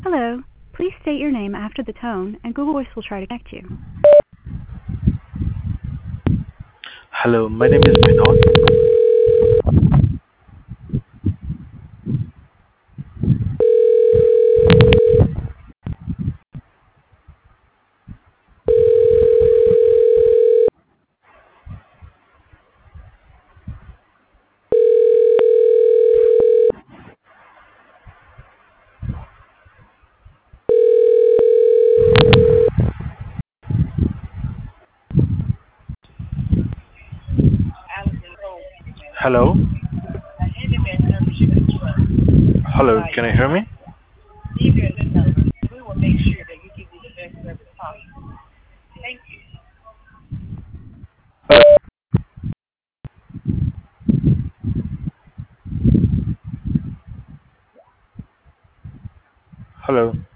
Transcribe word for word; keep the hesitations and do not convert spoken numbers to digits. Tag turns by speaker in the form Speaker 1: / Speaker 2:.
Speaker 1: Hello. Please state your name after the tone, and Google Voice will try to connect you.
Speaker 2: Hello, my name is Vinod. Hello. Hello, can you hear me? Hello.